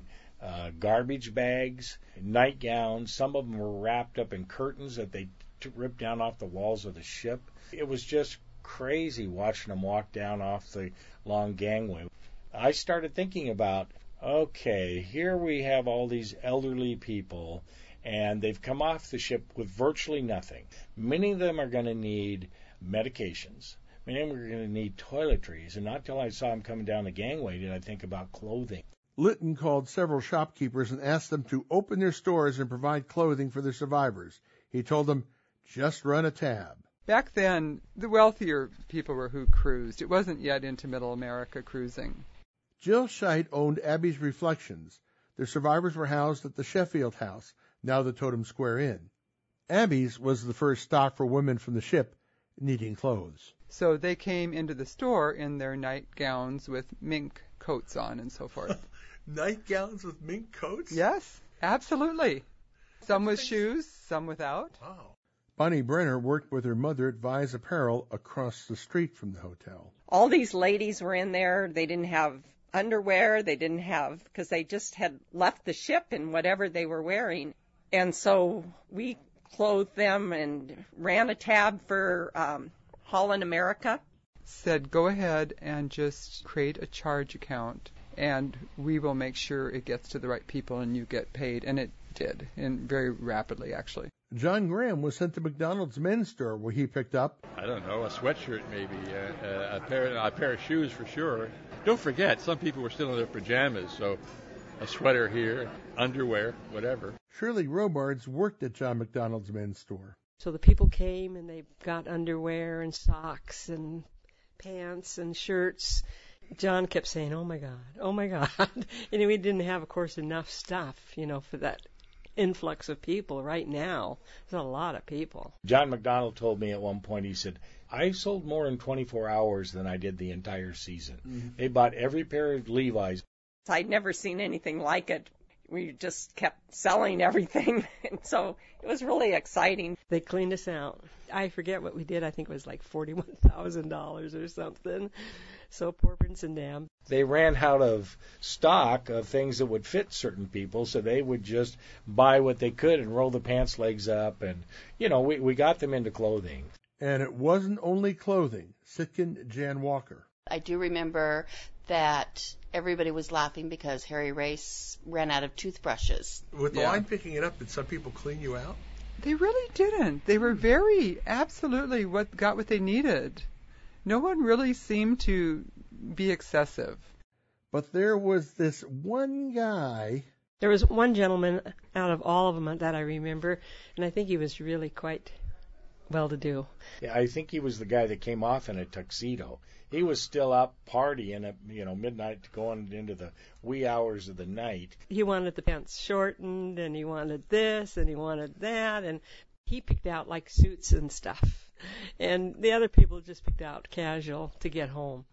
uh, garbage bags, nightgowns. Some of them were wrapped up in curtains that they t- ripped down off the walls of the ship. It was just crazy watching them walk down off the long gangway. I started thinking about, okay, here we have all these elderly people, and they've come off the ship with virtually nothing. Many of them are going to need medications. Many of them are going to need toiletries. And not until I saw them coming down the gangway did I think about clothing. Lytton called several shopkeepers and asked them to open their stores and provide clothing for their survivors. He told them, just run a tab. Back then, the wealthier people were who cruised. It wasn't yet into Middle America cruising. Jill Scheit owned Abby's Reflections. The survivors were housed at the Sheffield House, now the Totem Square Inn. Abby's was the first stop for women from the ship needing clothes. So they came into the store in their nightgowns with mink coats on and so forth. Nightgowns with mink coats? Yes, absolutely. Some with shoes, some without. Wow. Bonnie Brenner worked with her mother at Vise Apparel across the street from the hotel. All these ladies were in there. They didn't have underwear. They didn't have, because they just had left the ship in whatever they were wearing. And so we clothed them and ran a tab for um, Holland America. Said, go ahead and just create a charge account, and we will make sure it gets to the right people and you get paid. And it did, and very rapidly, actually. John Graham was sent to McDonald's men's store where he picked up, I don't know, a sweatshirt maybe, uh, uh, a pair a pair of shoes for sure. Don't forget, some people were still in their pajamas, so a sweater here, underwear, whatever. Shirley Robards worked at John McDonald's men's store. So the people came and they got underwear and socks and pants and shirts. John kept saying, oh my God, oh my God. And we didn't have, of course, enough stuff, you know, for that influx of people right now. There's a lot of people. John McDonald told me at one point, he said, I sold more in twenty-four hours than I did the entire season. Mm-hmm. They bought every pair of Levi's. I'd never seen anything like it. We just kept selling everything, and so it was really exciting. They cleaned us out. I forget what we did. I think it was like forty-one thousand dollars or something. So poor Princendam. They ran out of stock of things that would fit certain people, so they would just buy what they could and roll the pants legs up, and, you know, we, we got them into clothing. And it wasn't only clothing. Sitkin Jan Walker. I do remember that everybody was laughing because Harry Race ran out of toothbrushes. With the Yeah. line picking it up, did some people clean you out? They really didn't. They were very, absolutely what got what they needed. No one really seemed to be excessive. But there was this one guy. There was one gentleman out of all of them that I remember, and I think he was really quite well-to-do. Yeah, I think he was the guy that came off in a tuxedo. He was still up partying at, you know, midnight going into the wee hours of the night. He wanted the pants shortened, and he wanted this, and he wanted that, and he picked out like suits and stuff. And the other people just picked out casual to get home.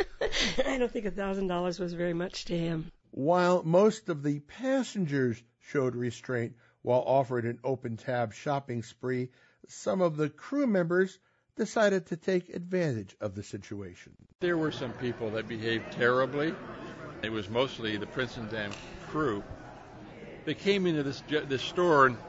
I don't think a thousand dollars was very much to him. While most of the passengers showed restraint while offered an open tab shopping spree, some of the crew members decided to take advantage of the situation. There were some people that behaved terribly. It was mostly the Princendam crew. They came into this this store in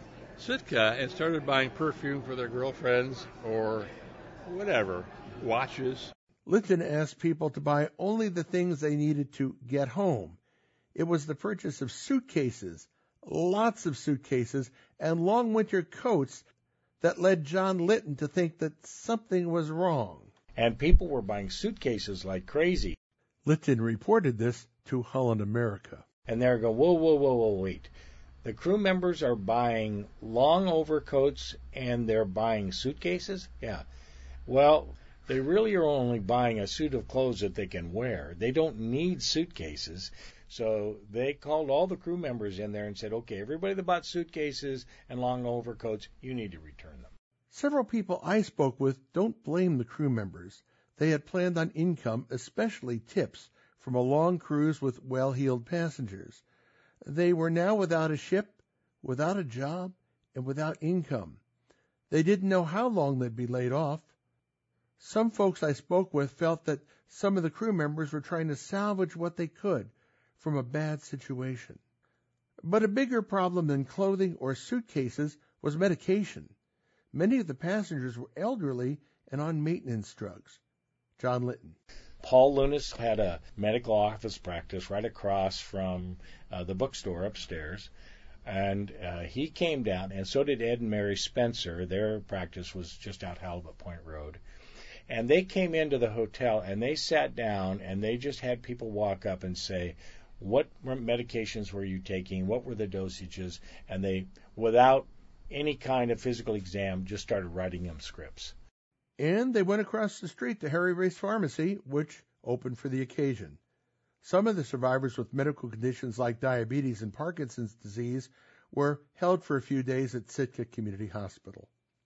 Sitka and started buying perfume for their girlfriends or whatever, watches. Linton asked people to buy only the things they needed to get home. It was the purchase of suitcases, lots of suitcases, and long winter coats that led John Lytton to think that something was wrong. And people were buying suitcases like crazy. Lytton reported this to Holland America. And they're going, whoa, whoa, whoa, whoa, wait. The crew members are buying long overcoats and they're buying suitcases? Yeah. Well, they really are only buying a suit of clothes that they can wear. They don't need suitcases. So they called all the crew members in there and said, okay, everybody that bought suitcases and long overcoats, you need to return them. Several people I spoke with don't blame the crew members. They had planned on income, especially tips, from a long cruise with well-heeled passengers. They were now without a ship, without a job, and without income. They didn't know how long they'd be laid off. Some folks I spoke with felt that some of the crew members were trying to salvage what they could from a bad situation. But a bigger problem than clothing or suitcases was medication. Many of the passengers were elderly and on maintenance drugs. John Litton. Paul Lunas had a medical office practice right across from uh, the bookstore upstairs, and uh, he came down, and so did Ed and Mary Spencer. Their practice was just out Halibut Point Road. And they came into the hotel, and they sat down, and they just had people walk up and say, what medications were you taking? What were the dosages? And they, without any kind of physical exam, just started writing them scripts. And they went across the street to Harry Race Pharmacy, which opened for the occasion. Some of the survivors with medical conditions like diabetes and Parkinson's disease were held for a few days at Sitka Community Hospital.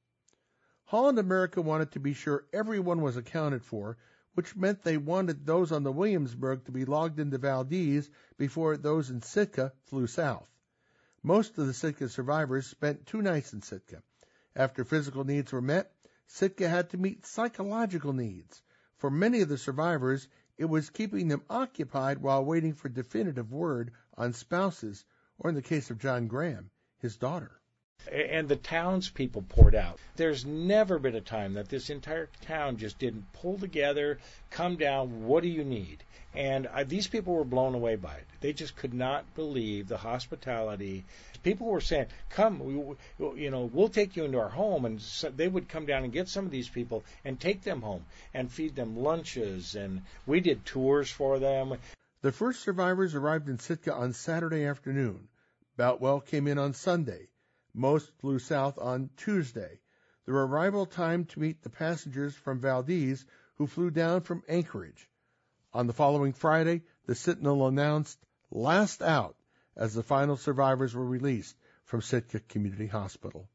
Holland America wanted to be sure everyone was accounted for, which meant they wanted those on the Williamsburg to be logged into Valdez before those in Sitka flew south. Most of the Sitka survivors spent two nights in Sitka. After physical needs were met, Sitka had to meet psychological needs. For many of the survivors, it was keeping them occupied while waiting for definitive word on spouses, or in the case of John Graham, his daughter. And the townspeople poured out. There's never been a time that this entire town just didn't pull together, come down, what do you need? And I, these people were blown away by it. They just could not believe the hospitality. People were saying, come, we, you know, we'll take you into our home. And so they would come down and get some of these people and take them home and feed them lunches. And we did tours for them. The first survivors arrived in Sitka on Saturday afternoon. Boutwell came in on Sunday. Most flew south on Tuesday. Their arrival time to meet the passengers from Valdez who flew down from Anchorage. On the following Friday, the Sentinel announced last out as the final survivors were released from Sitka Community Hospital.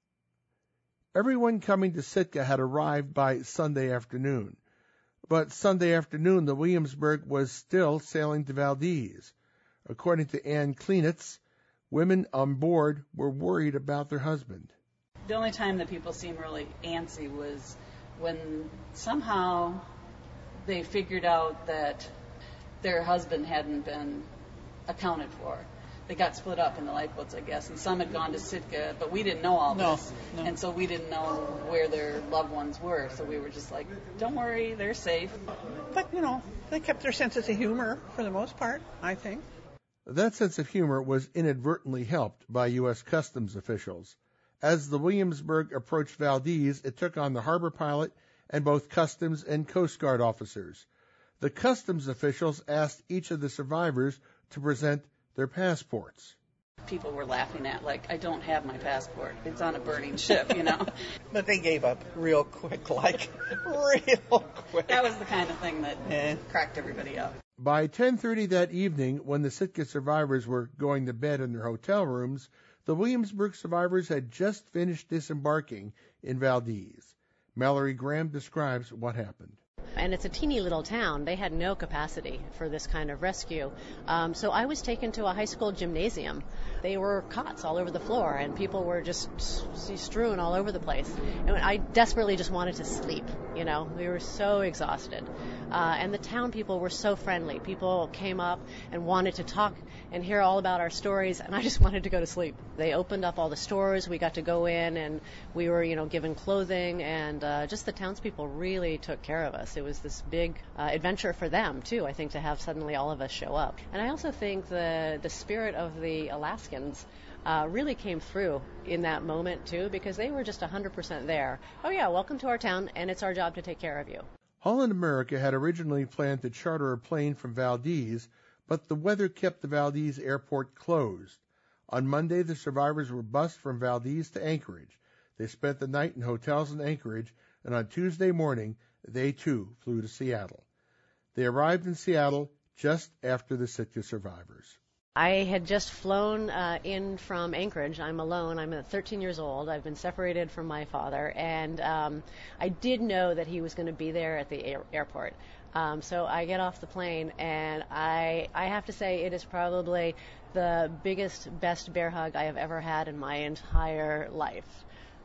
Everyone coming to Sitka had arrived by Sunday afternoon, but Sunday afternoon the Williamsburg was still sailing to Valdez. According to Ann Kleenitz, women on board were worried about their husband. The only time that people seemed really antsy was when somehow they figured out that their husband hadn't been accounted for. They got split up in the lifeboats, I guess, and some had gone to Sitka, but we didn't know all no, this. No. And so we didn't know where their loved ones were. So we were just like, don't worry, they're safe. But, you know, they kept their sense of humor for the most part, I think. That sense of humor was inadvertently helped by U S Customs officials. As the Williamsburg approached Valdez, it took on the harbor pilot and both Customs and Coast Guard officers. The Customs officials asked each of the survivors to present their passports. People were laughing at, like, I don't have my passport. It's on a burning ship, you know. But they gave up real quick, like, real quick. That was the kind of thing that eh. cracked everybody up. By ten thirty that evening, when the Sitka survivors were going to bed in their hotel rooms, the Williamsburg survivors had just finished disembarking in Valdez. Mallory Graham describes what happened. And it's a teeny little town. They had no capacity for this kind of rescue. Um, so I was taken to a high school gymnasium. They were cots all over the floor, and people were just strewn all over the place. And I desperately just wanted to sleep, you know. We were so exhausted. Uh, and the town people were so friendly. People came up and wanted to talk and hear all about our stories, and I just wanted to go to sleep. They opened up all the stores. We got to go in, and we were, you know, given clothing, and uh, just the townspeople really took care of us. It was this big uh, adventure for them, too, I think, to have suddenly all of us show up. And I also think the, the spirit of the Alaskans uh, really came through in that moment, too, because they were just one hundred percent there. Oh, yeah, welcome to our town, and it's our job to take care of you. Holland America had originally planned to charter a plane from Valdez, but the weather kept the Valdez airport closed. On Monday, the survivors were bused from Valdez to Anchorage. They spent the night in hotels in Anchorage, and on Tuesday morning, they too flew to Seattle. They arrived in Seattle just after the Sitka survivors. I had just flown uh, in from Anchorage. I'm alone. I'm thirteen years old. I've been separated from my father, and um, I did know that he was going to be there at the air- airport. Um, so I get off the plane, and I I have to say it is probably the biggest, best bear hug I have ever had in my entire life.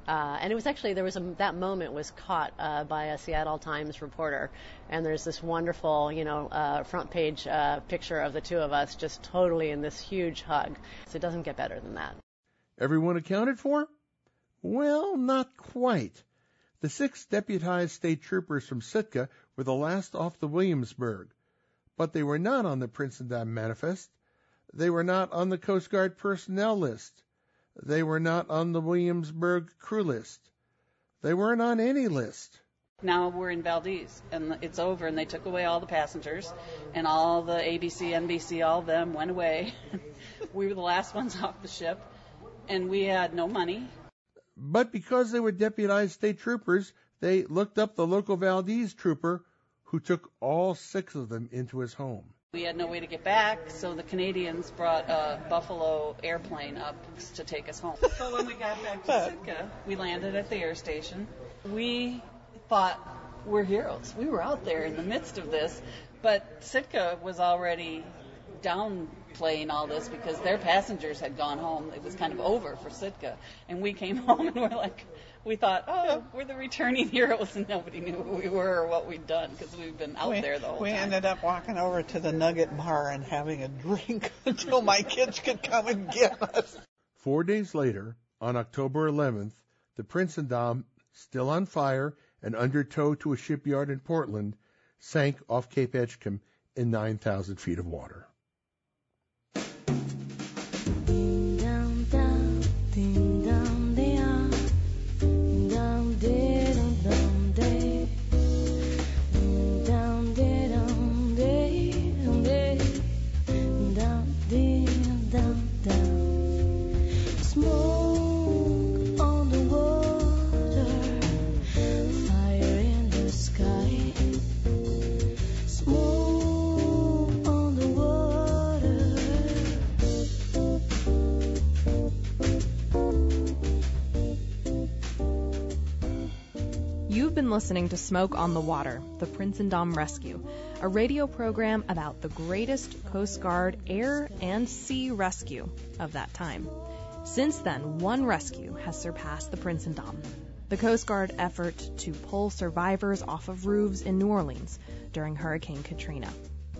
Uh, and it was actually, there was a, that moment was caught uh, by a Seattle Times reporter. And there's this wonderful, you know, uh, front page uh, picture of the two of us just totally in this huge hug. So it doesn't get better than that. Everyone accounted for? Well, not quite. The six deputized state troopers from Sitka were the last off the Williamsburg. But they were not on the Princeton Manifest. They were not on the Coast Guard personnel list. They were not on the Williamsburg crew list. They weren't on any list. Now we're in Valdez, and it's over, and they took away all the passengers, and all the A B C, N B C, all of them went away. We were the last ones off the ship, and we had no money. But because they were deputized state troopers, they looked up the local Valdez trooper who took all six of them into his home. We had no way to get back, so the Canadians brought a Buffalo airplane up to take us home. So when we got back to Sitka, we landed at the air station. We thought we're heroes. We were out there in the midst of this, but Sitka was already downplaying all this because their passengers had gone home. It was kind of over for Sitka. And we came home and we're like, we thought, oh, we're the returning heroes, and nobody knew who we were or what we'd done because we've been out we, there the whole we time. We ended up walking over to the Nugget Bar and having a drink until my kids could come and get us. Four days later, on October eleventh, the Princeton Dom, still on fire and under tow to a shipyard in Portland, sank off Cape Edgecombe in nine thousand feet of water. You've been listening to Smoke on the Water, the Princeton Dom Rescue, a radio program about the greatest Coast Guard air and sea rescue of that time. Since then, one rescue has surpassed the Princeton Dom, the Coast Guard effort to pull survivors off of roofs in New Orleans during Hurricane Katrina.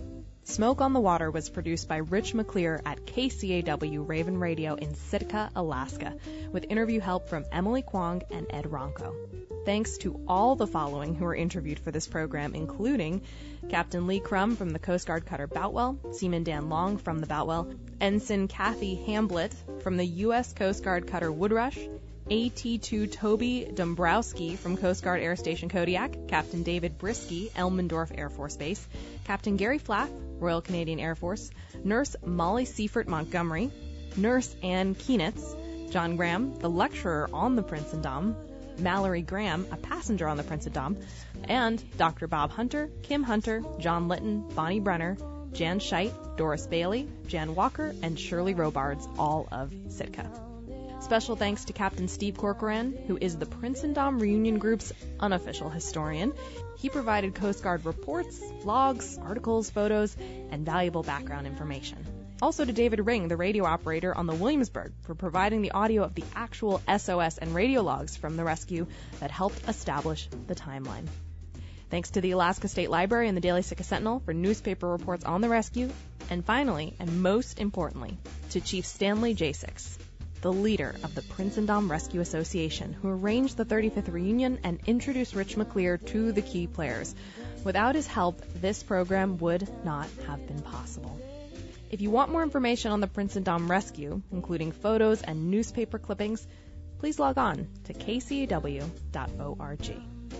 Smoke on the Water was produced by Rich McClear at K C A W Raven Radio in Sitka, Alaska, with interview help from Emily Kwong and Ed Ronco. Thanks to all the following who were interviewed for this program, including Captain Lee Crum from the Coast Guard cutter Boutwell, Seaman Dan Long from the Boutwell, Ensign Kathy Hamblett from the U S Coast Guard cutter Woodrush, A T two Toby Dombrowski from Coast Guard Air Station Kodiak, Captain David Brisky, Elmendorf Air Force Base, Captain Gary Flath, Royal Canadian Air Force, Nurse Molly Seifert Montgomery, Nurse Ann Keenitz, John Graham, the lecturer on the Princeton Dom, Mallory Graham, a passenger on the Princeton Dom, and Doctor Bob Hunter, Kim Hunter, John Litton, Bonnie Brenner, Jan Scheidt, Doris Bailey, Jan Walker, and Shirley Robards, all of Sitka. Special thanks to Captain Steve Corcoran, who is the Princeton Dom Reunion Group's unofficial historian. He provided Coast Guard reports, vlogs, articles, photos, and valuable background information. Also to David Ring, the radio operator on the Williamsburg, for providing the audio of the actual S O S and radio logs from the rescue that helped establish the timeline. Thanks to the Alaska State Library and the Daily Sitka Sentinel for newspaper reports on the rescue. And finally, and most importantly, to Chief Stanley Jasix, the leader of the Princeton Dom Rescue Association, who arranged the thirty-fifth reunion and introduced Rich McClear to the key players. Without his help, this program would not have been possible. If you want more information on the Princeton Dom Rescue, including photos and newspaper clippings, please log on to k c a w dot org.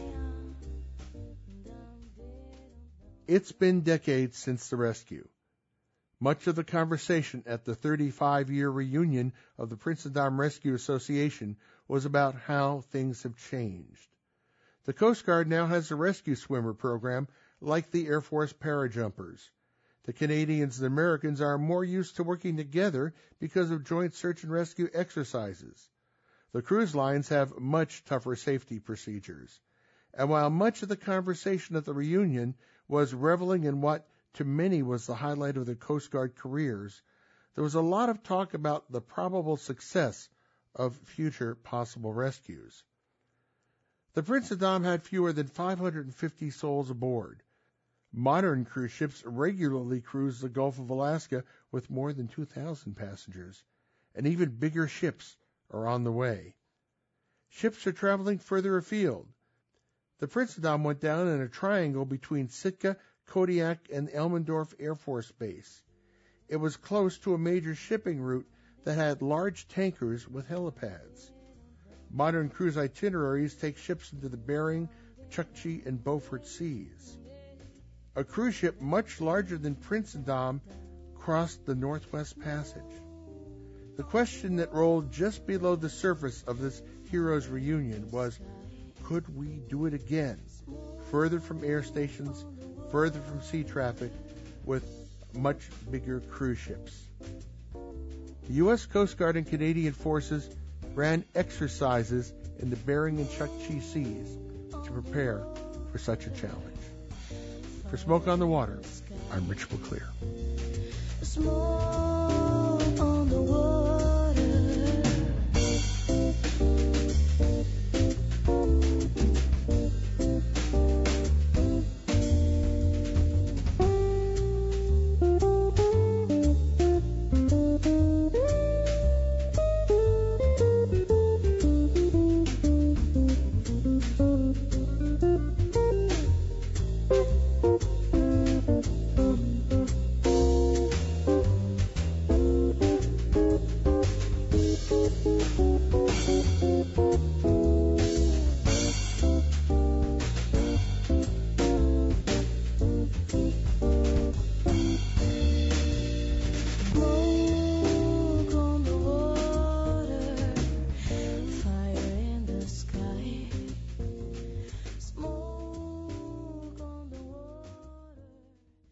It's been decades since the rescue. Much of the conversation at the thirty-five-year reunion of the Princeton Dom Rescue Association was about how things have changed. The Coast Guard now has a rescue swimmer program like the Air Force parajumpers. The Canadians and Americans are more used to working together because of joint search and rescue exercises. The cruise lines have much tougher safety procedures. And while much of the conversation at the reunion was reveling in what to many was the highlight of their Coast Guard careers, there was a lot of talk about the probable success of future possible rescues. The Prince Adam had fewer than five hundred fifty souls aboard. Modern cruise ships regularly cruise the Gulf of Alaska with more than two thousand passengers, and even bigger ships are on the way. Ships are traveling further afield. The Prince Adam went down in a triangle between Sitka, Kodiak, and Elmendorf Air Force Base. It was close to a major shipping route that had large tankers with helipads. Modern cruise itineraries take ships into the Bering, Chukchi, and Beaufort Seas. A cruise ship much larger than Prince Adam crossed the Northwest Passage. The question that rolled just below the surface of this heroes' reunion was, could we do it again, further from air stations, further from sea traffic, with much bigger cruise ships? The U S Coast Guard and Canadian forces ran exercises in the Bering and Chukchi Seas to prepare for such a challenge. For Smoke on the Water, I'm Rich McClear.